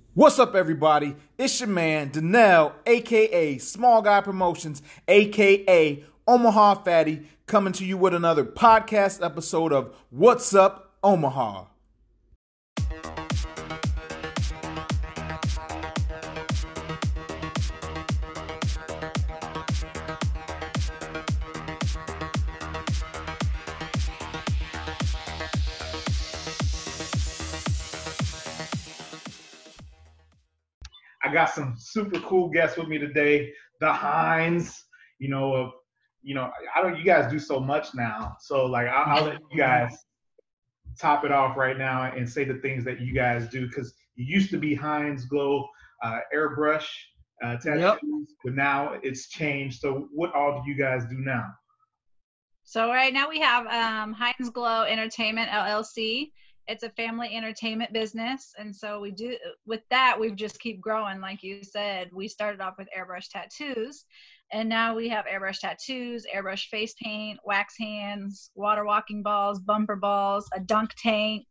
What's up, everybody? It's your man, Danelle, aka Small Guy Promotions, aka Omaha Fatty, coming to you with another podcast episode of What's Up, Omaha. I got some super cool guests with me today. The Hines, I don't. You guys do so much now, so I'll let you guys top it off right now and say the things that you guys do, because you used to be Hines Glow airbrush tattoos, but now it's changed. So what all do you guys do now? So right now we have Hines Glow Entertainment LLC. It's a family entertainment business, and so with that we just keep growing. Like you said, we started off with airbrush tattoos, and now we have airbrush tattoos, airbrush face paint, wax hands, water walking balls, bumper balls, a dunk tank.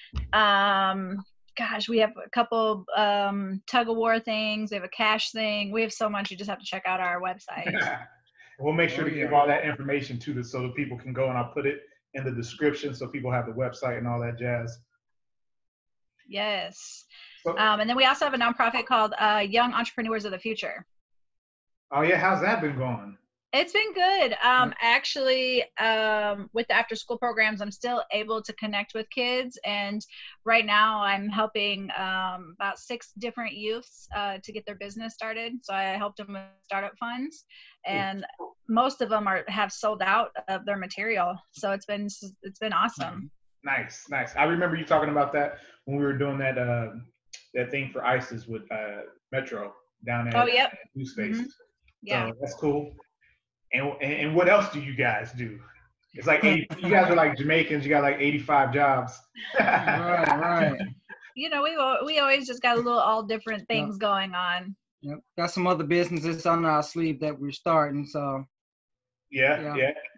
We have a couple tug of war things. We have a cash thing. We have so much. You just have to check out our website. We'll make sure to give all that information so that people can go, and I'll put it in the description so people have the website and all that jazz. Yes. And then we also have a nonprofit called Young Entrepreneurs of the Future. Oh yeah, how's that been going? It's been good. Actually, with the after school programs, I'm still able to connect with kids. And right now I'm helping about 6 different youths to get their business started. So I helped them with startup funds, and most of them have sold out of their material. So it's been awesome. Nice. I remember you talking about that when we were doing that thing for ISIS with Metro down at New Space. Mm-hmm. Yeah. So that's cool. And what else do you guys do? It's like you guys are like Jamaicans. You got like 85 jobs. Right. We always just got all different things going on. Yep. Got some other businesses on our sleeve that we're starting. So. Yeah.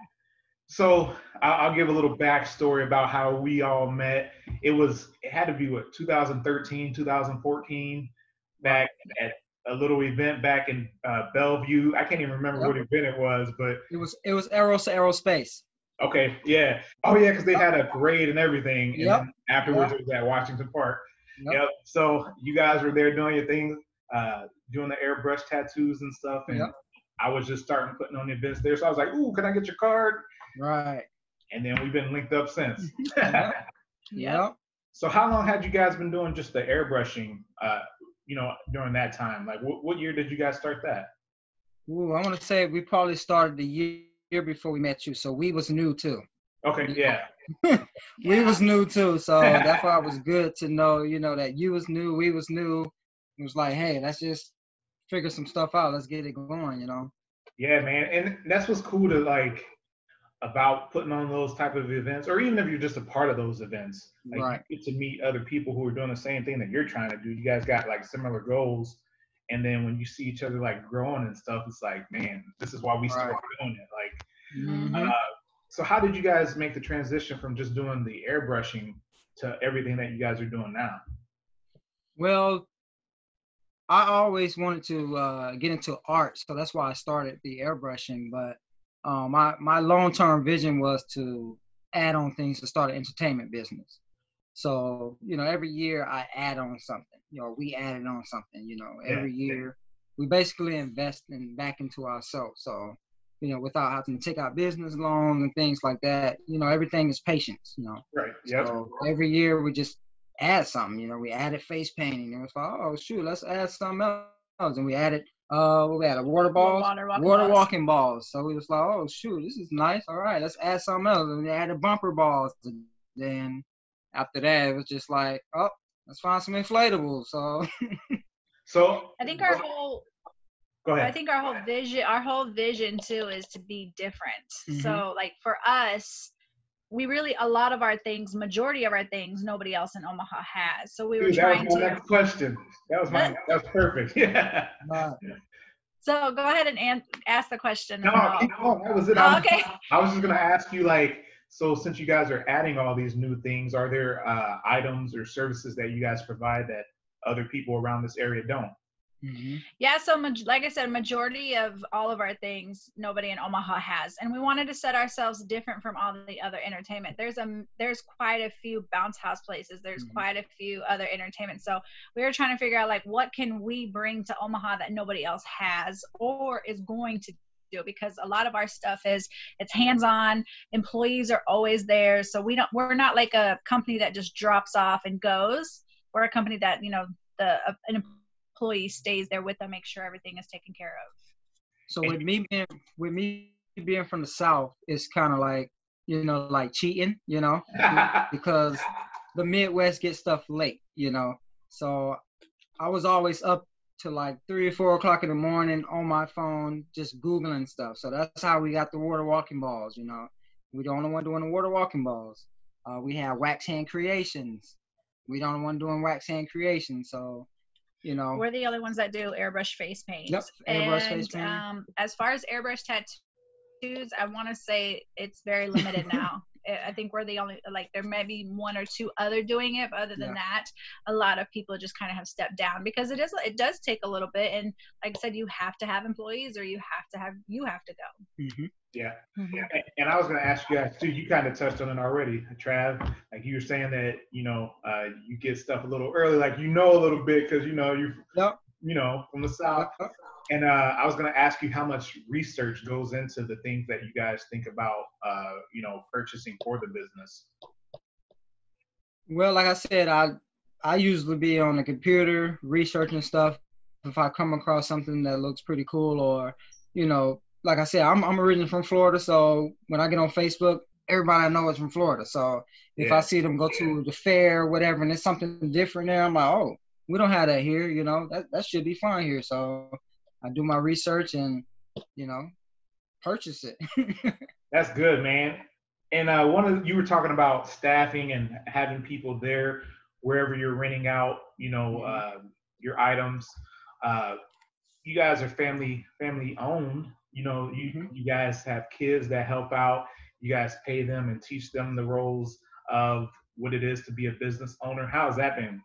So I'll give a little backstory about how we all met. It had to be 2013, 2014, back at a little event back in Bellevue. I can't even remember what event it was, but it was Eros Aerospace. Okay, yeah. Oh yeah, because they had a parade and everything. And then afterwards it was at Washington Park. Yep. So you guys were there doing your thing, doing the airbrush tattoos and stuff, and I was just starting putting on the events there. So I was like, "Ooh, can I get your card?" Right. And then we've been linked up since. Yep. So how long had you guys been doing just the airbrushing? During that time, like what year did you guys start that? Ooh, I want to say we probably started the year before we met you, so we was new too. Okay, yeah. We was new too, so that's why it was good to know, that you was new, we was new. It was like, hey, let's just figure some stuff out. Let's get it going, Yeah, man, and that's what's cool to like about putting on those type of events, or even if you're just a part of those events, like you get to meet other people who are doing the same thing that you're trying to do. You guys got like similar goals, and then when you see each other like growing and stuff, it's like, man, this is why we started doing it. Like, so how did you guys make the transition from just doing the airbrushing to everything that you guys are doing now? Well, I always wanted to get into art, so that's why I started the airbrushing, but my long-term vision was to add on things to start an entertainment business. So, every year I add on something, we added on something, every year we basically invest back into ourselves. So, without having to take out business loans and things like that, everything is patience, Right. Yep. So every year we just add something, we added face painting, and it's like, oh shoot, let's add something else. And we added we had water walking balls. So we was like, oh shoot, this is nice. All right, let's add something else. And we added bumper balls. And then after that, it was just like, oh, let's find some inflatables. So I think our whole vision too is to be different. Mm-hmm. So like for us, majority of our things, nobody else in Omaha has. So we were trying to. That was my next question. That was perfect. Yeah. So go ahead and ask the question. No, that was it. Okay. I was just going to ask you, like, so since you guys are adding all these new things, are there items or services that you guys provide that other people around this area don't. Mm-hmm. Yeah, so like I said, majority of all of our things nobody in Omaha has, and we wanted to set ourselves different from all the other entertainment. There's quite a few bounce house places. There's quite a few other entertainment. So we were trying to figure out like what can we bring to Omaha that nobody else has or is going to do, because a lot of our stuff it's hands-on. Employees are always there, so we're not like a company that just drops off and goes. We're a company that an employee stays there with them, make sure everything is taken care of. So with me being from the South, it's kind of like, like cheating, because the Midwest gets stuff late, So I was always up to like 3 or 4 o'clock in the morning on my phone, just Googling stuff. So that's how we got the water walking balls, We're the only one doing the water walking balls. We have Wax Hand Creations. We're the only one doing Wax Hand Creations. So, we're the only ones that do airbrush face paint. Yep, airbrush face paint. As far as airbrush tattoos, I want to say it's very limited now. I think we're the only, like, there may be 1 or 2 other doing it, but other than that, a lot of people just kind of have stepped down because it does take a little bit. And like I said, you have to have employees, or you have to go. Mm-hmm. Yeah. And I was going to ask you guys too, you kind of touched on it already, Trav, like you were saying that, you get stuff a little early, like, a little bit because, you're from the South. And I was going to ask you how much research goes into the things that you guys think about, purchasing for the business. Well, like I said, I usually be on the computer researching stuff if I come across something that looks pretty cool, or, like I said, I'm originally from Florida, so when I get on Facebook, everybody I know is from Florida. So if I see them go to the fair or whatever, and there's something different there, I'm like, oh, we don't have that here, that should be fine here. So I do my research and, purchase it. That's good, man. And you were talking about staffing and having people there wherever you're renting out, your items. You guys are family owned. You guys have kids that help out. You guys pay them and teach them the roles of what it is to be a business owner. How has that been?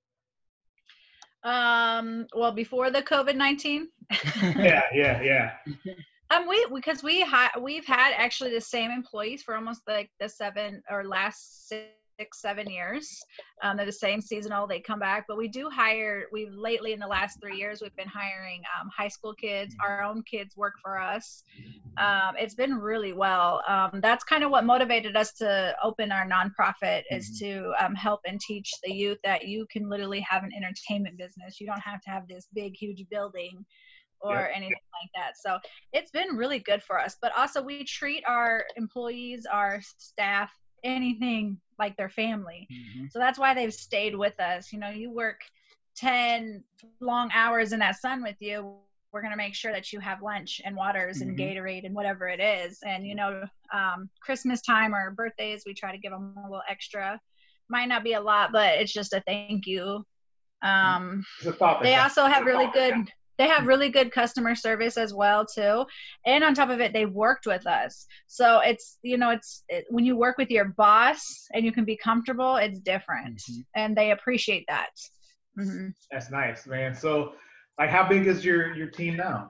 Well, before the COVID-19. Yeah. Because we've had actually the same employees for almost like the last 6-7 years. They're the same seasonal, they come back, but we've lately in the last 3 years, we've been hiring high school kids. Our own kids work for us. It's been really well. That's kind of what motivated us to open our nonprofit, is to help and teach the youth that you can literally have an entertainment business. You don't have to have this big, huge building or anything like that. So it's been really good for us. But also we treat our employees, our staff, anything like their family. So that's why they've stayed with us. You work 10 long hours in that sun with you. We're going to make sure that you have lunch and waters and Gatorade and whatever it is. And, Christmas time or birthdays, we try to give them a little extra. Might not be a lot, but it's just a thank you. They also have really good customer service as well too, and on top of it, they worked with us. So it's when you work with your boss and you can be comfortable, it's different, and they appreciate that. That's nice, man. So, like, how big is your team now?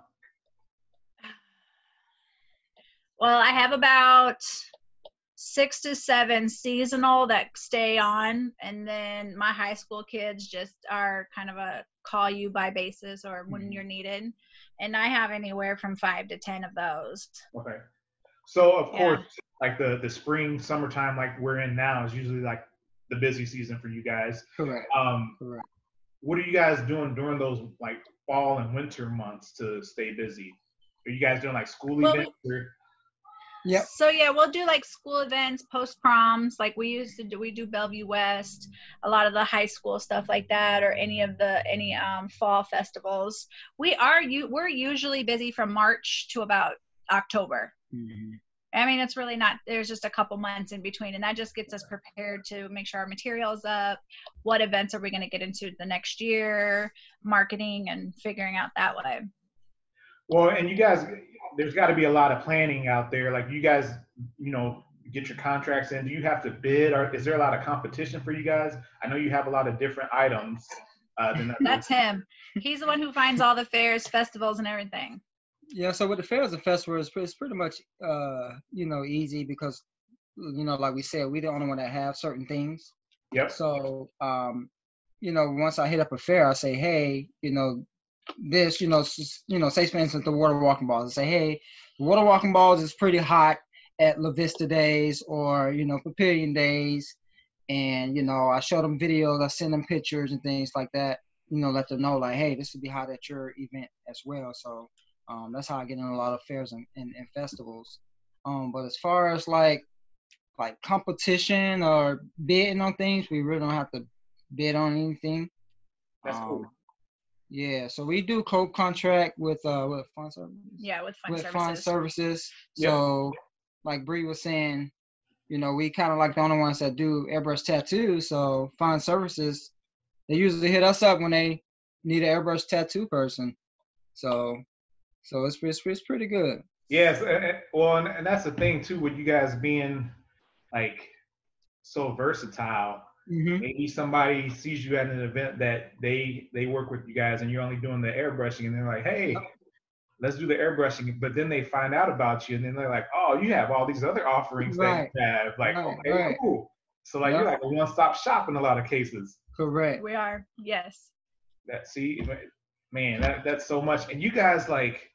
Well, I have about 6 to 7 seasonal that stay on, and then my high school kids just are kind of a call you by basis or when you're needed, and I have anywhere from 5 to 10 of those. Okay, so of course, like the spring, summertime, like we're in now, is usually like the busy season for you guys. Correct. Correct. What are you guys doing during those like fall and winter months to stay busy? Are you guys doing like school events? Yep. So we'll do like school events, post proms, like we used to do. We do Bellevue West, a lot of the high school stuff like that, or any fall festivals. We're usually busy from March to about October. I mean, it's really not. There's just a couple months in between, and that just gets us prepared to make sure our material's up. What events are we going to get into the next year? Marketing and figuring out that way. Well, and you guys, there's got to be a lot of planning out there. Like you guys, get your contracts in. Do you have to bid, or is there a lot of competition for you guys? I know you have a lot of different items. then that's him. He's the one who finds all the fairs, festivals, and everything. Yeah, so with the fairs and festivals, it's pretty much, easy because, like we said, we're the only one that have certain things. Yep. So, once I hit up a fair, I say, hey, this, say for instance, the water walking balls. I say, hey, the water walking balls is pretty hot at La Vista Days or, Papillion Days. And, I show them videos, I send them pictures and things like that, let them know like, hey, this would be hot at your event as well. So that's how I get in a lot of fairs and festivals. But as far as like competition or bidding on things, we really don't have to bid on anything. That's cool. Yeah, so we do co-contract with Fund Services. Yeah, with Fund Services. Yep. So, like Bree was saying, we kind of like the only ones that do airbrush tattoos. So Fund Services, they usually hit us up when they need an airbrush tattoo person. So it's pretty good. Yes, well, and that's the thing too, with you guys being like so versatile. Mm-hmm. Maybe somebody sees you at an event that they work with you guys, and you're only doing the airbrushing, and they're like, "Hey, let's do the airbrushing." But then they find out about you, and then they're like, "Oh, you have all these other offerings that you have." Like, okay, cool. So like you're like a one-stop shop in a lot of cases. Correct. We are. Yes. Man, that's so much. And you guys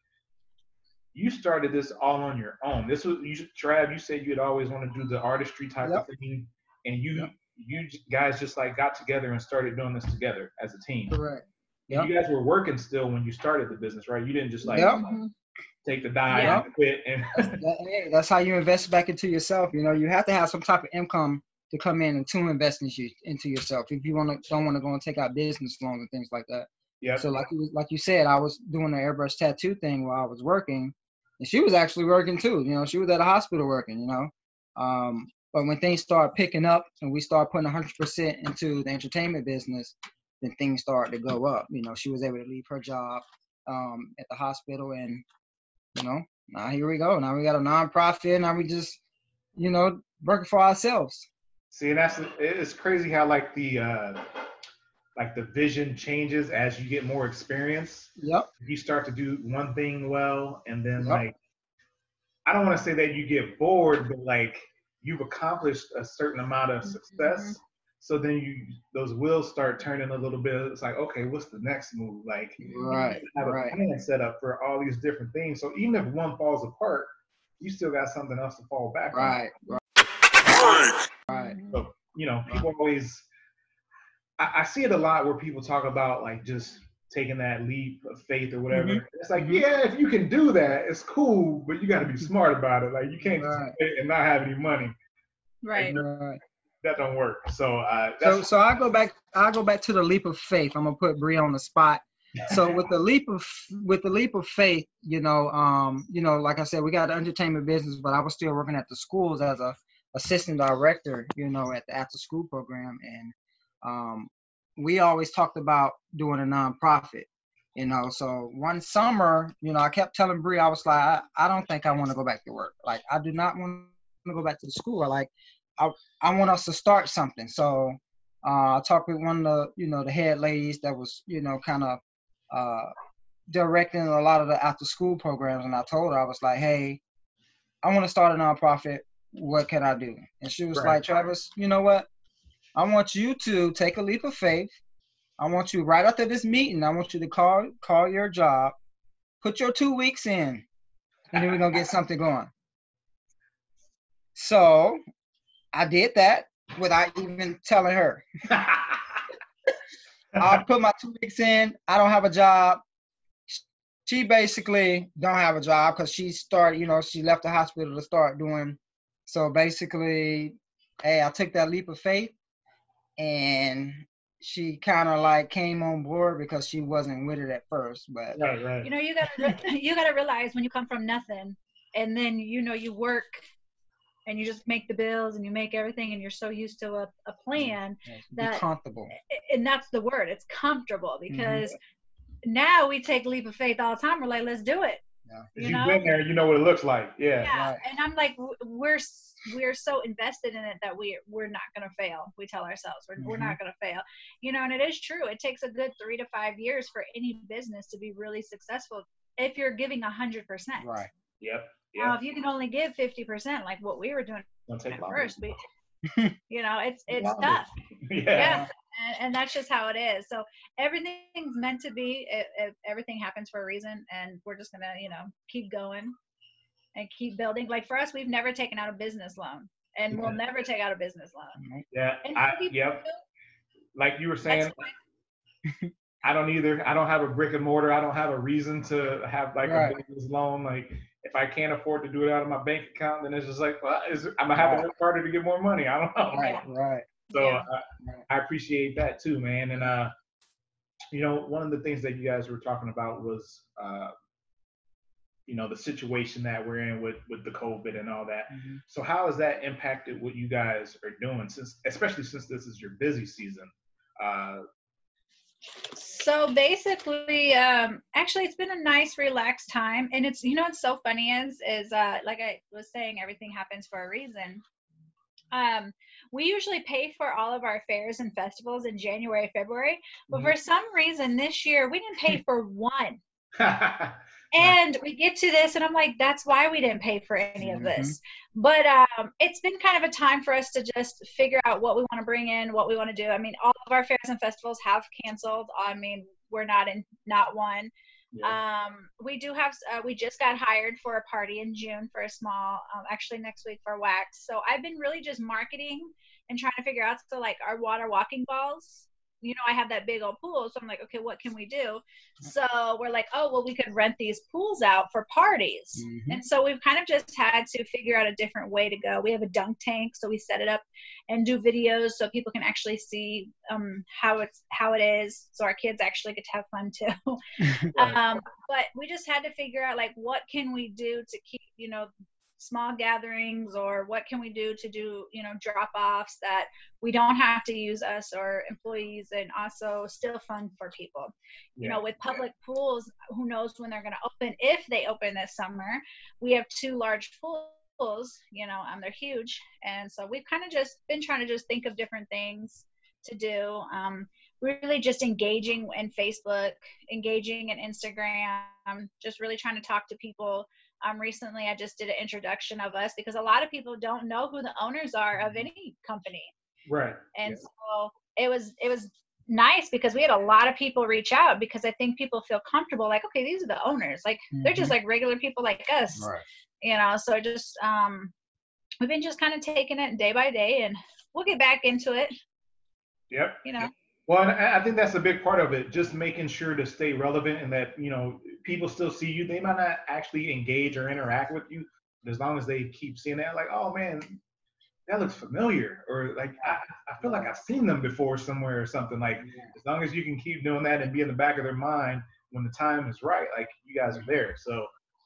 you started this all on your own. This was Trav. You said you'd always want to do the artistry type of thing, and you guys just like got together and started doing this together as a team. Correct. And you guys were working still when you started the business, right? You didn't just like take the dive and quit. And that's how you invest back into yourself. You have to have some type of income to come in and to invest into yourself if you don't want to go and take out business loans and things like that. Yeah. So like you said, I was doing the airbrush tattoo thing while I was working, and she was actually working too. She was at a hospital working. But when things start picking up and we start putting 100% into the entertainment business, then things start to go up. She was able to leave her job at the hospital, and now here we go. Now we got a nonprofit. Now we just working for ourselves. See, and it's crazy how like the vision changes as you get more experience. Yep. You start to do one thing well, and then like, I don't want to say that you get bored, but like you've accomplished a certain amount of success. Mm-hmm. So then those wheels start turning a little bit. It's like, okay, what's the next move? Like, you have a plan set up for all these different things. So even if one falls apart, you still got something else to fall back on. Right. So, people always, I see it a lot where people talk about like just taking that leap of faith or whatever. Mm-hmm. It's like, yeah, if you can do that, it's cool, but you got to be smart about it. Like you can't just quit and not have any money. Right. That don't work. So so I go back to the leap of faith. I'm gonna put Bree on the spot. So with the leap of faith, like I said, we got the entertainment business, but I was still working at the schools as a assistant director, at the after school program, and we always talked about doing a nonprofit. So one summer, I kept telling Bree, I was like, I don't think I want to go back to work. Like, I do not want to go back to the school. I want us to start something. So I talked with one of the head ladies that was, kind of directing a lot of the after school programs. And I told her, I was like, hey, I want to start a nonprofit. What can I do? And she was like, Travis, you know what? I want you to take a leap of faith. I want you right after this meeting, I want you to call your job, put your 2 weeks in, and then we're going to get something going. So I did that without even telling her. I put my 2 weeks in. I don't have a job. She basically don't have a job because she started, she left the hospital to start doing. So basically, hey, I took that leap of faith, and she kind of like came on board because she wasn't with it at first. But right. You gotta realize when you come from nothing, and then you work. And you just make the bills and you make everything, and you're so used to a plan that comfortable. And that's the word. It's comfortable because now we take leap of faith all the time. We're like, let's do it. You've been there, you know what it looks like. Yeah. Right. And I'm like, we're so invested in it that we're not going to fail. We tell ourselves we're not going to fail, you know, and it is true. It takes a good 3 to 5 years for any business to be really successful if you're giving 100%. Right. Yep. Now, if you can only give 50%, like what we were doing at first, you know, it's tough. Yeah. And that's just how it is. So everything's meant to be. Everything happens for a reason, and we're just gonna, you know, keep going and keep building. Like for us, we've never taken out a business loan, and we'll never take out a business loan. Yeah. Like you were saying, I don't either. I don't have a brick and mortar. I don't have a reason to have like a business loan. Like if I can't afford to do it out of my bank account, then it's just like, well, I'm gonna have to work harder to get more money. I don't know. Right. So I appreciate that too, man. And you know, one of the things that you guys were talking about was, you know, the situation that we're in with the COVID and all that. So how has that impacted what you guys are doing, especially since this is your busy season? So basically, actually, it's been a nice, relaxed time, and it's, you know, what's so funny is like I was saying, everything happens for a reason. We usually pay for all of our fairs and festivals in January, February, but for some reason this year we didn't pay for one. And we get to this and I'm like, that's why we didn't pay for any of this. But it's been kind of a time for us to just figure out what we want to bring in, what we want to do. I mean, all of our fairs and festivals have canceled. I mean, we're not one. We do have, we just got hired for a party in June for a small, actually next week for wax. So I've been really just marketing and trying to figure out, so like our water walking balls, you know, I have that big old pool. So I'm like, okay, what can we do? So we're like, oh, well, we could rent these pools out for parties. And so we've kind of just had to figure out a different way to go. We have a dunk tank, so we set it up and do videos so people can actually see how it is. So our kids actually get to have fun too. But we just had to figure out, like, what can we do to keep, you know, small gatherings, or what can we do to do, you know, drop-offs that we don't have to use us or employees, and also still fun for people. You know, with public pools, who knows when they're going to open, if they open this summer. We have 2 large pools, you know, they're huge, and so we've kind of just been trying to just think of different things to do. Really just engaging in Facebook, engaging in Instagram, just really trying to talk to people. Recently I just did an introduction of us, because a lot of people don't know who the owners are of any company. Right. And so it was nice, because we had a lot of people reach out, because I think people feel comfortable, like, okay, these are the owners, like they're just like regular people like us. Right. You know, so just we've been just kind of taking it day by day, and we'll get back into it. Yep. You know. Well, and I think that's a big part of it, just making sure to stay relevant, and that, you know, people still see you. They might not actually engage or interact with you, but as long as they keep seeing that, like, oh man, that looks familiar, or like, I feel like I've seen them before somewhere or something. Like, as long as you can keep doing that and be in the back of their mind when the time is right, like, you guys are there. So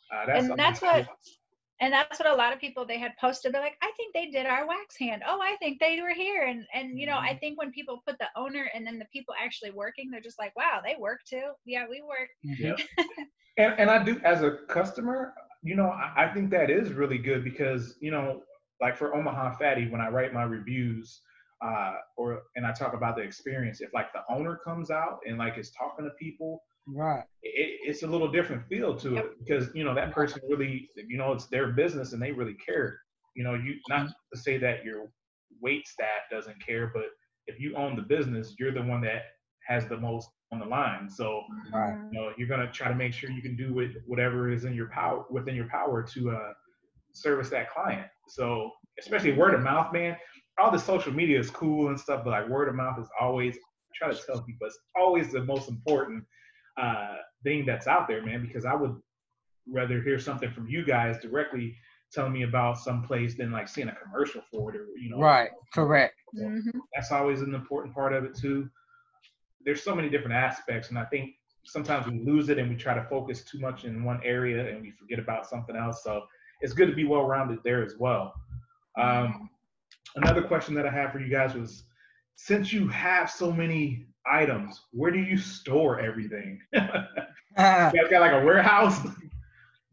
that's what a lot of people, they had posted. They're like, I think they did our wax hand. Oh, I think they were here. And you know, I think when people put the owner and then the people actually working, they're just like, wow, they work too. Yeah, we work. Yeah. and I do, as a customer, you know, I think that is really good, because, you know, like for Omaha Fatty, when I write my reviews, and I talk about the experience, if like the owner comes out and like is talking to people, right, it's a little different feel to it, because, you know, that person really, you know, it's their business and they really care. You know, you, not to say that your wait staff doesn't care, but if you own the business, you're the one that has the most on the line. So, you know, you're gonna try to make sure you can do whatever is in your power, within your power, to service that client. So, especially word of mouth, man. All the social media is cool and stuff, but like word of mouth is always, I try to tell people, it's always the most important thing that's out there, man, because I would rather hear something from you guys directly telling me about some place than like seeing a commercial for it, or, you know. Right. Correct. So that's always an important part of it too. There's so many different aspects, and I think sometimes we lose it and we try to focus too much in one area and we forget about something else. So it's good to be well-rounded there as well. Another question that I have for you guys was, since you have so many items, where do you store everything? You guys got like a warehouse?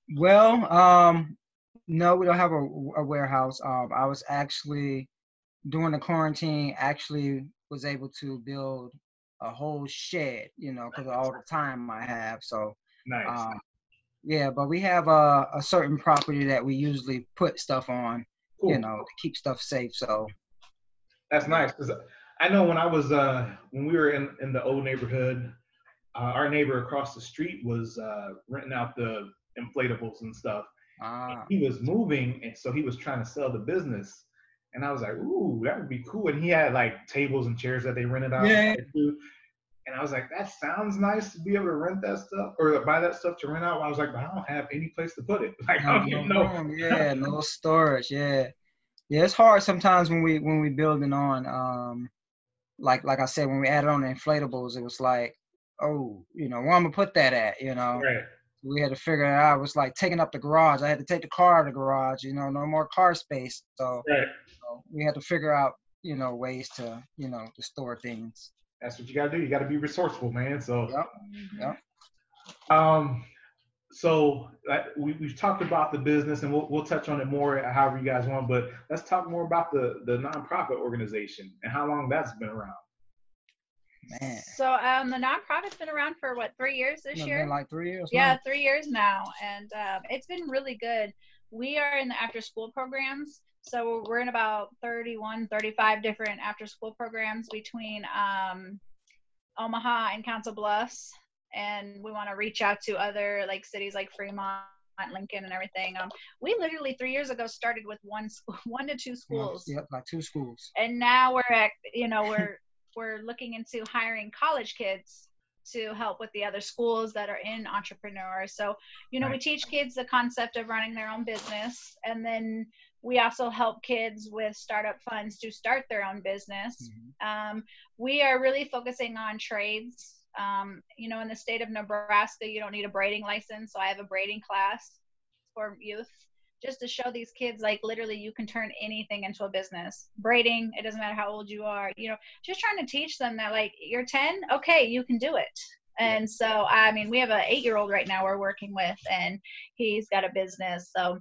Well, no, we don't have a warehouse. I was actually during the quarantine, actually was able to build a whole shed, because of all the time I have. So, Nice. yeah, but we have a certain property that we usually put stuff on, Cool. to keep stuff safe. So that's nice, because I know when I was when we were in the old neighborhood, our neighbor across the street was renting out the inflatables and stuff. He was moving, and so he was trying to sell the business. And I was like, ooh, that would be cool. And he had like tables and chairs that they rented out. Yeah. And I was like, that sounds nice to be able to rent that stuff or buy that stuff to rent out. I was like, but I don't have any place to put it. Like, I don't even know. Yeah, no storage. Yeah. Yeah, it's hard sometimes when we building on like I said, when we added on the inflatables, it was like, oh, where I'm gonna put that at, Right. We had to figure it out. It was like taking up the garage. I had to take the car out of the garage, no more car space. So, right. So we had to figure out, ways to, to store things. That's what you gotta do. You gotta be resourceful, man. So Yep. So we've talked about the business, and we'll touch on it more however you guys want, but let's talk more about the nonprofit organization and how long that's been around. Man. So the nonprofit's been around for what, 3 years this year? Been like 3 years. Yeah, 3 years now, and it's been really good. We are in the after-school programs, so we're in about 31, 35 different after-school programs between Omaha and Council Bluffs, and we want to reach out to other like cities like Fremont, Lincoln, and everything. We literally 3 years ago started with one to two schools. Yep, like 2 schools. And now we're at, we're looking into hiring college kids to help with the other schools that are in entrepreneurs. So, right. We teach kids the concept of running their own business, and then we also help kids with startup funds to start their own business. Mm-hmm. We are really focusing on trades. In the state of Nebraska, you don't need a braiding license. So I have a braiding class for youth, just to show these kids, like, literally you can turn anything into a business. Braiding, it doesn't matter how old you are, just trying to teach them that, like, you're 10, okay, you can do it. And so, I mean, we have an 8-year-old right now we're working with, and he's got a business. So,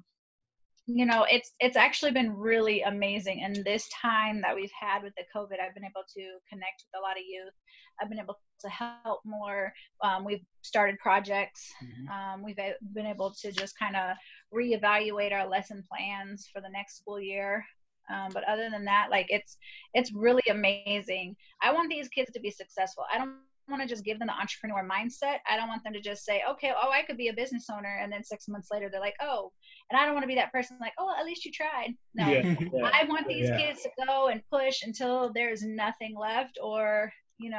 it's actually been really amazing. And this time that we've had with the COVID, I've been able to connect with a lot of youth. I've been able to help more. We've started projects. Mm-hmm. We've been able to just kind of reevaluate our lesson plans for the next school year. But other than that, like, it's really amazing. I want these kids to be successful. I don't want to just give them the entrepreneur mindset. I don't want them to just say, okay, I could be a business owner, and then 6 months later they're like, oh, and I don't want to be that person like, oh, at least you tried. No, I want these kids to go and push until there's nothing left, or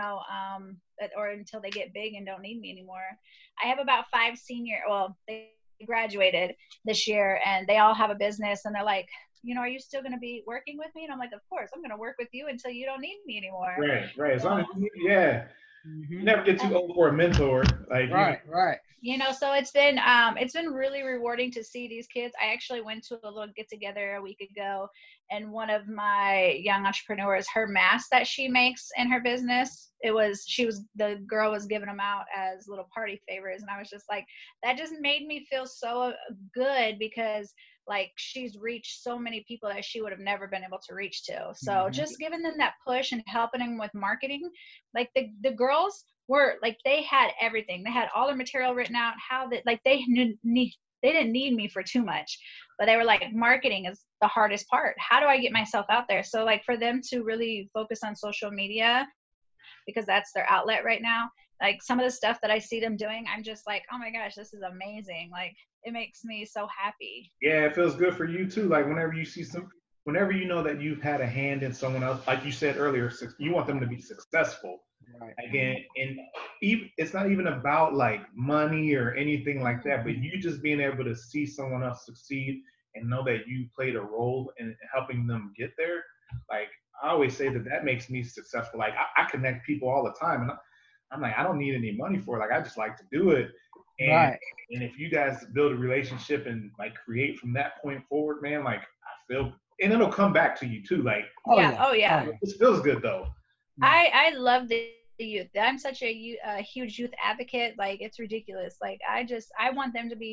or until they get big and don't need me anymore. I have about 5 they graduated this year, and they all have a business, and they're like, are you still going to be working with me? And I'm like, of course, I'm going to work with you until you don't need me anymore. Right. As long as you never get too old for a mentor. Like, right. So it's been really rewarding to see these kids. I actually went to a little get together a week ago, and one of my young entrepreneurs, her mask that she makes in her business, the girl was giving them out as little party favors. And I was just like, that just made me feel so good, because like, she's reached so many people that she would have never been able to reach to. So just giving them that push and helping them with marketing. Like, the girls were like, they had everything. They had all their material written out, they didn't need me for too much, but they were like, marketing is the hardest part. How do I get myself out there? So, like, for them to really focus on social media, because that's their outlet right now. Like, some of the stuff that I see them doing, I'm just like, oh my gosh, this is amazing. Like, it makes me so happy. Yeah, it feels good for you too. Like, whenever you see whenever you know that you've had a hand in someone else, like you said earlier, you want them to be successful. Right. Again, and it's not even about like money or anything like that, but you just being able to see someone else succeed and know that you played a role in helping them get there. Like, I always say that makes me successful. Like, I connect people all the time, and I'm like, I don't need any money for it. Like, I just like to do it. And, and if you guys build a relationship and like create from that point forward, man, like, I feel, and it'll come back to you too. Like, it feels good though. I love the youth. I'm such a huge youth advocate. Like, it's ridiculous. Like, I want them to be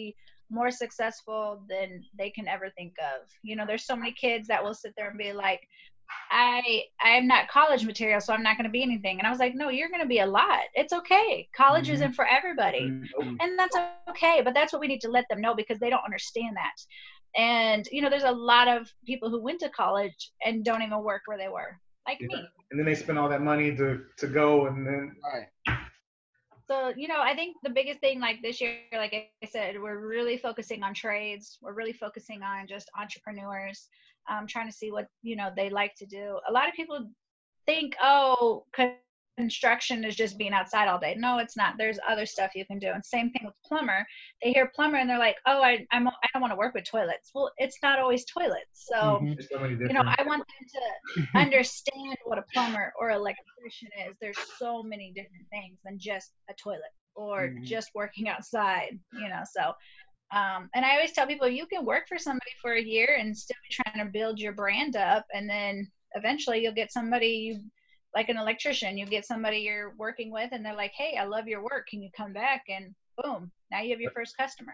more successful than they can ever think of. You know, there's so many kids that will sit there and be like, I am not college material, so I'm not going to be anything. And I was like, no, you're going to be a lot. It's okay. College isn't for everybody. And that's okay. But that's what we need to let them know, because they don't understand that. And, you know, there's a lot of people who went to college and don't even work where they were, like me. And then they spend all that money to go, and then. Right. So, you know, I think the biggest thing, like this year, like I said, we're really focusing on trades. We're really focusing on just entrepreneurs, trying to see what, you know, they like to do. A lot of people think, oh, construction is just being outside all day. No, it's not. There's other stuff you can do. And same thing with plumber. They hear plumber and they're like, oh, I don't want to work with toilets. Well, it's not always toilets. So, you know, I want them to understand what a plumber or electrician is. There's so many different things than just a toilet or just working outside, you know. So, and I always tell people, you can work for somebody for a year and still be trying to build your brand up. And then eventually you'll get somebody like an electrician, you get somebody you're working with and they're like, hey, I love your work. Can you come back? And boom, now you have your first customer.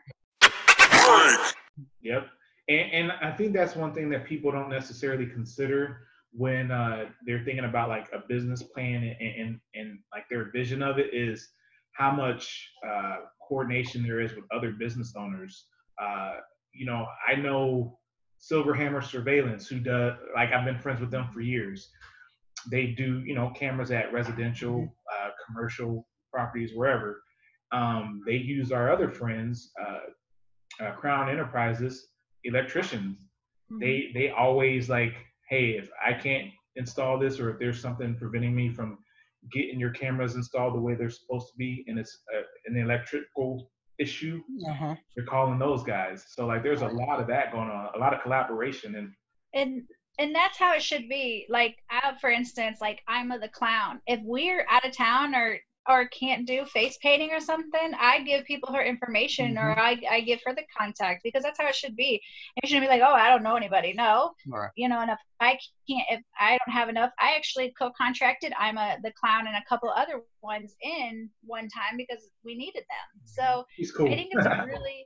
Yep. And I think that's one thing that people don't necessarily consider when they're thinking about like a business plan and like their vision of it, is how much coordination there is with other business owners. You know, I know Silverhammer Surveillance, who does, like, I've been friends with them for years. They do, you know, cameras at residential, commercial properties, wherever. They use our other friends, Crown Enterprises, electricians. They always like, hey, if I can't install this, or if there's something preventing me from getting your cameras installed the way they're supposed to be, and it's an electrical issue, you're calling those guys. So like, there's a lot of that going on, a lot of collaboration, and that's how it should be. Like, for instance, like I'm the Clown. If we're out of town or can't do face painting or something, I give people her information, or I give her the contact, because that's how it should be. It shouldn't be like, oh, I don't know anybody. No, you know. And if I don't have enough, I actually co-contracted the Clown and a couple other ones in one time because we needed them. So cool. I think it's really.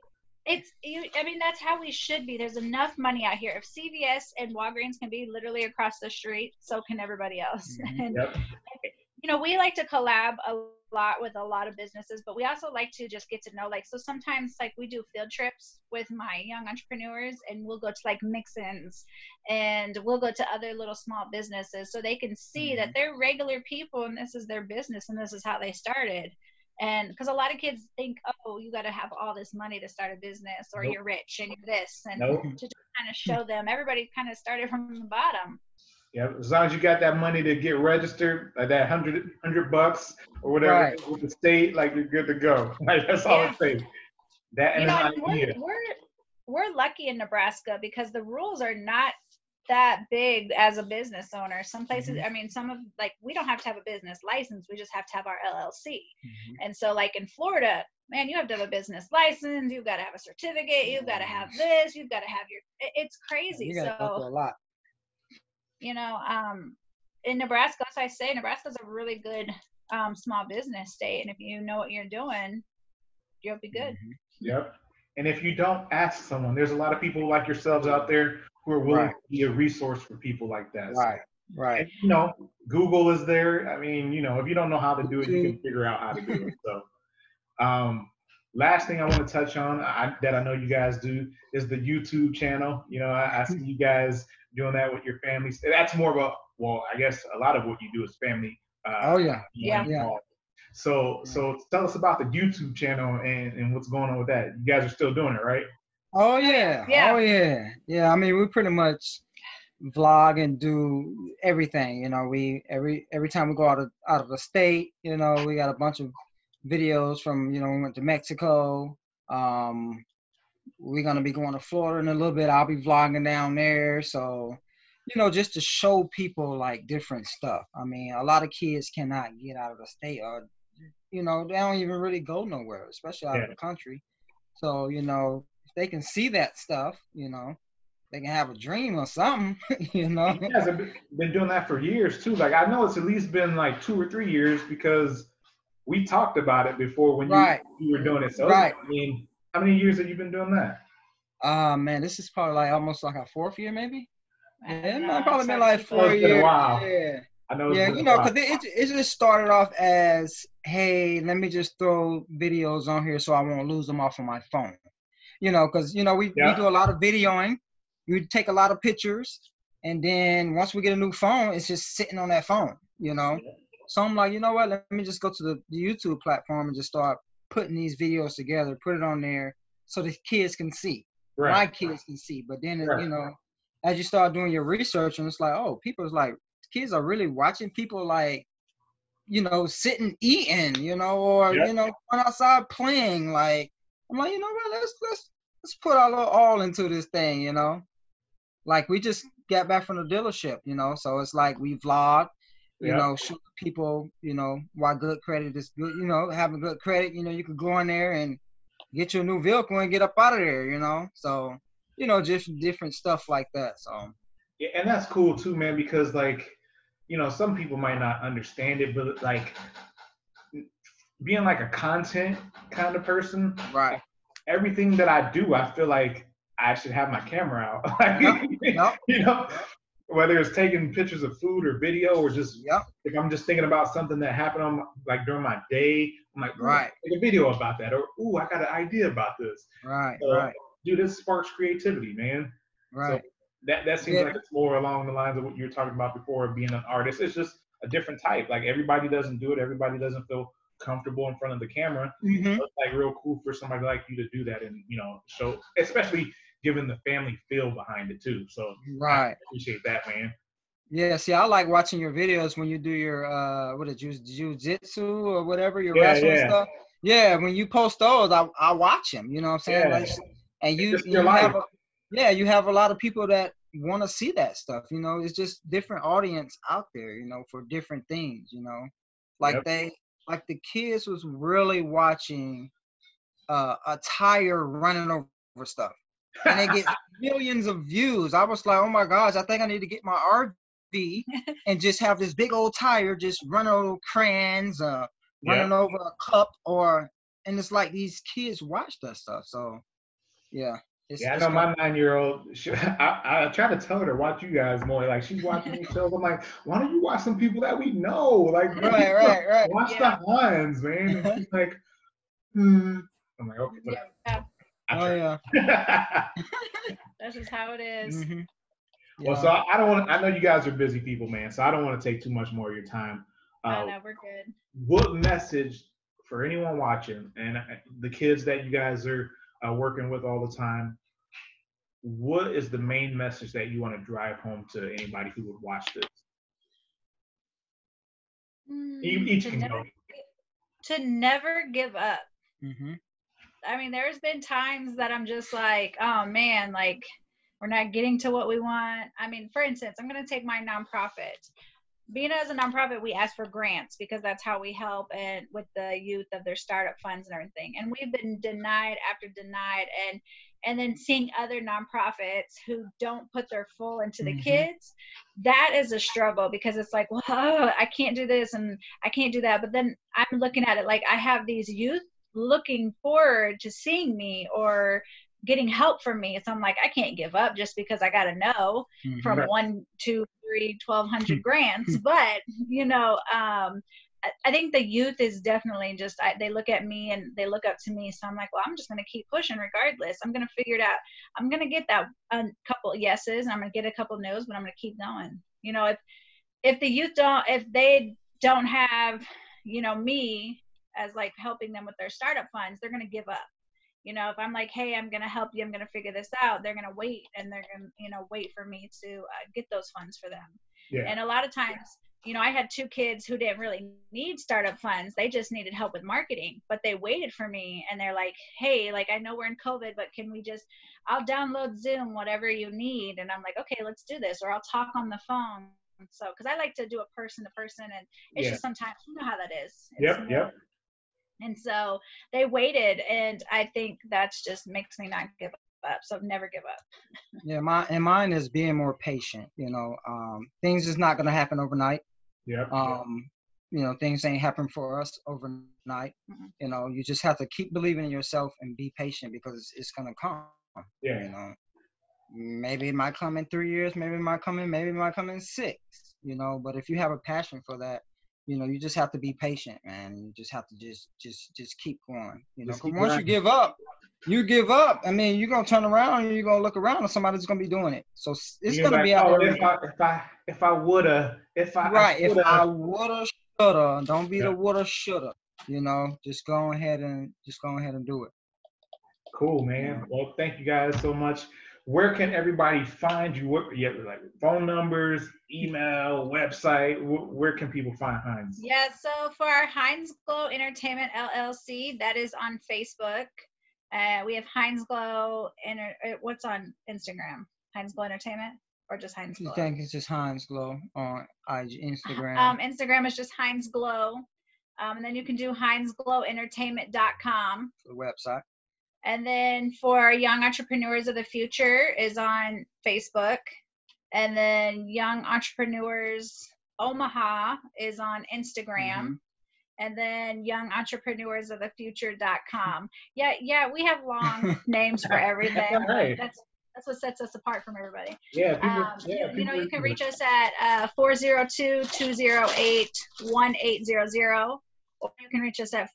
I mean, that's how we should be. There's enough money out here. If CVS and Walgreens can be literally across the street, so can everybody else. And, you know, we like to collab a lot with a lot of businesses, but we also like to just get to know, like, so sometimes like we do field trips with my young entrepreneurs, and we'll go to like Mixins, and we'll go to other little small businesses so they can see that they're regular people and this is their business and this is how they started. And because a lot of kids think, oh, you got to have all this money to start a business, or you're rich and you're this, and to just kind of show them everybody kind of started from the bottom. Yeah, as long as you got that money to get registered, like that $100 or whatever with the state, like, you're good to go. Like, that's all I'm saying. That, you know, we're lucky in Nebraska because the rules are not that big as a business owner. Some places, I mean, some of, like, we don't have to have a business license, we just have to have our LLC. And so like in Florida, man, you have to have a business license, you've got to have a certificate, you've got to have this, you've got to have it's crazy. You gotta go through a lot. You know, in Nebraska, as I say, Nebraska's a really good small business state, and if you know what you're doing, you'll be good. Yep. And if you don't, ask someone. There's a lot of people like yourselves out there who are willing to be a resource for people like that. Right. And, you know, Google is there. I mean, you know, if you don't know how to do it, you can figure out how to do it. So, last thing I want to touch on that I know you guys do is the YouTube channel. You know, I see you guys doing that with your families. That's more of a, well, I guess a lot of what you do is family. So tell us about the YouTube channel and what's going on with that. You guys are still doing it, right? Oh yeah. Yeah. I mean, we pretty much vlog and do everything. You know, we every time we go out of the state, you know, we got a bunch of videos from, you know, we went to Mexico. We're gonna be going to Florida in a little bit. I'll be vlogging down there. So, you know, just to show people like different stuff. I mean, a lot of kids cannot get out of the state, or, you know, they don't even really go nowhere, especially out of the country. So, you know, if they can see that stuff, you know, they can have a dream or something, you know. You guys have been doing that for years too. Like, I know it's at least been like 2 or 3 years, because we talked about it before when you were doing it. So I mean, How many years have you been doing that? Man, this is probably like almost like our 4th year, maybe. Yeah, it might probably been like Oh, 4 it's been a years. while. Yeah. I know. Yeah, you know, because it just started off as, hey, let me just throw videos on here so I won't lose them off of my phone. You know, because, you know, we do a lot of videoing. We take a lot of pictures. And then once we get a new phone, it's just sitting on that phone, you know. So I'm like, you know what, let me just go to the YouTube platform and just start putting these videos together, put it on there so the kids can see. Right. My kids can see. But then, you know, as you start doing your research, and it's like, oh, people's like, kids are really watching people like, you know, sitting eating, you know, or you know, going outside playing. Like, I'm like, you know what, let's put our little all into this thing, you know. Like, we just got back from the dealership, you know, so it's like we vlog, you know, show people, you know, why good credit is good, you know, having good credit, you know, you can go in there and get you a new vehicle and get up out of there, you know. So, you know, just different stuff like that. So yeah, and that's cool too, man, because like, you know, some people might not understand it, but like being like a content kind of person, right? Everything that I do, I feel like I should have my camera out. Like, you know, whether it's taking pictures of food or video or just if I'm just thinking about something that happened on like during my day, I'm like, take a video about that, or ooh, I got an idea about this. So, dude, this sparks creativity, man. Right. So that seems like it's more along the lines of what you were talking about before, being an artist. It's just a different type. Like, everybody doesn't do it. Everybody doesn't feel comfortable in front of the camera. So it's like real cool for somebody like you to do that, and you know, show, especially given the family feel behind it too. So I appreciate that, man. Yeah, see, I like watching your videos when you do your what is jiu-jitsu or whatever, your wrestling stuff. Yeah, when you post those, I watch them. You know what I'm saying? Like, and you have you have a lot of people that want to see that stuff. You know, it's just different audience out there. You know, for different things. You know, like like the kids was really watching a tire running over stuff, and they get millions of views. I was like, oh my gosh, I think I need to get my RV and just have this big old tire just running over crayons, running over a cup, and it's like these kids watch that stuff. So yeah. I know my 9-year-old, I try to tell her to watch you guys more. Like, she's watching these shows. I'm like, why don't you watch some people that we know? Like, right. Watch the Hans, man. And she's like, I'm like, okay, whatever. That's just how it is. Well, so I don't want. I know you guys are busy people, man. So I don't want to take too much more of your time. No, we're good. What message for anyone watching and the kids that you guys are working with all the time? What is the main message that you want to drive home to anybody who would watch this? Each can go. To never give up. I mean, there's been times that I'm just like, oh man, like we're not getting to what we want. I mean, for instance, I'm going to take my nonprofit. Being as a nonprofit, we ask for grants because that's how we help and with the youth of their startup funds and everything. And we've been denied after denied, and then seeing other nonprofits who don't put their full into the kids, that is a struggle because it's like, well, I can't do this and I can't do that. But then I'm looking at it like I have these youth looking forward to seeing me or getting help from me. So I'm like, I can't give up just because I got to know from 1, 2, 3, 1,200 grants. But, you know, I think the youth is definitely just, they look at me and they look up to me. So I'm like, well, I'm just going to keep pushing regardless. I'm going to figure it out. I'm going to get that a couple yeses and I'm going to get a couple no's, but I'm going to keep going. You know, if the youth if they don't have, you know, me as like helping them with their startup funds, they're going to give up. You know, if I'm like, hey, I'm going to help you, I'm going to figure this out, they're going to wait and they're going to, you know, wait for me to get those funds for them. And a lot of times, you know, I had 2 kids who didn't really need startup funds. They just needed help with marketing, but they waited for me and they're like, hey, like, I know we're in COVID, but can we just, I'll download Zoom, whatever you need. And I'm like, okay, let's do this. Or I'll talk on the phone. So, cause I like to do it person to person and it's just sometimes, you know how that is. It's And so they waited, and I think that's just makes me not give up. So never give up. Yeah, mine is being more patient. You know, things is not going to happen overnight. you know, things ain't happen for us overnight. You know, you just have to keep believing in yourself and be patient because it's gonna come. Yeah. You know, maybe it might come in 3 years, maybe it might come in 6. You know, but if you have a passion for that, you know, you just have to be patient, man. You just have to just keep going. You know, because once you give up. I mean, you're gonna turn around and you're gonna look around and somebody's gonna be doing it. So it's gonna be out there. If I woulda, if I woulda, shoulda. Don't be the woulda, shoulda. You know, just go ahead and do it. Cool, man. Well, thank you guys so much. Where can everybody find you? What, like phone numbers, email, website? Where can people find Heinz? Yeah, so for our Heinz Glow Entertainment LLC, that is on Facebook. We have Heinz Glow. What's on Instagram? Heinz Glow Entertainment or just Heinz Glow? I think it's just Heinz Glow on Instagram. Instagram is just Heinz Glow. And then you can do HeinzGlowEntertainment.com. The website. And then for Young Entrepreneurs of the Future is on Facebook. And then Young Entrepreneurs Omaha is on Instagram. And then YoungEntrepreneurSofTheFuture.com. Yeah, we have long names for everything. Right. That's what sets us apart from everybody. Yeah, you know, you can reach us at 402-208-1800, or you can reach us at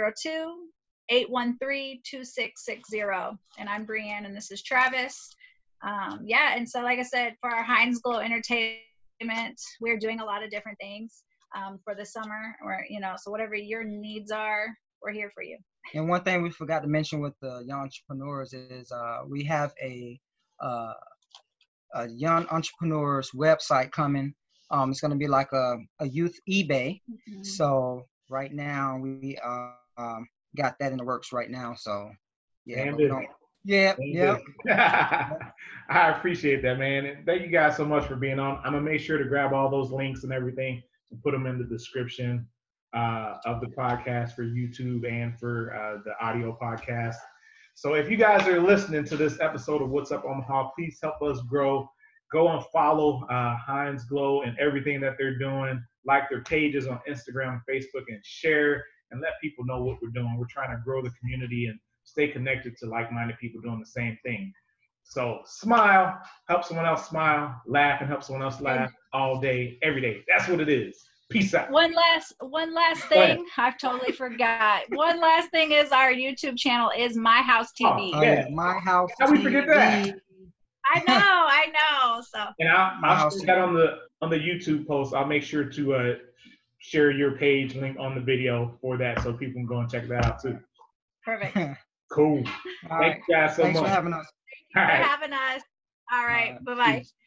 402-813-2660. And I'm Brianne, and this is Travis. And so like I said, for our Heinz Glow Entertainment, we're doing a lot of different things. For the summer, or you know, so whatever your needs are, we're here for you. And one thing we forgot to mention with the young entrepreneurs is we have a young entrepreneurs website coming. It's going to be like a youth eBay. So right now we got that in the works right now. So yeah, I appreciate that, man. And thank you guys so much for being on. I'm gonna make sure to grab all those links and everything and put them in the description of the podcast for YouTube and for the audio podcast. So if you guys are listening to this episode of What's Up Omaha, please help us grow. Go and follow Heinz Glow and everything that they're doing. Like their pages on Instagram and Facebook, and share and let people know what we're doing. We're trying to grow the community and stay connected to like-minded people doing the same thing. So smile, help someone else smile, laugh and help someone else laugh all day, every day. That's what it is. Peace out. One last thing. I've totally forgot. One last thing is our YouTube channel is My House TV. Oh, yeah. My House How we forget that? I know. So. And I'll share that on the YouTube post. I'll make sure to share your page link on the video for that, so people can go and check that out too. Perfect. Cool. Thank you guys so much. Thanks for having us. Thank you for having us. All right. Bye-bye.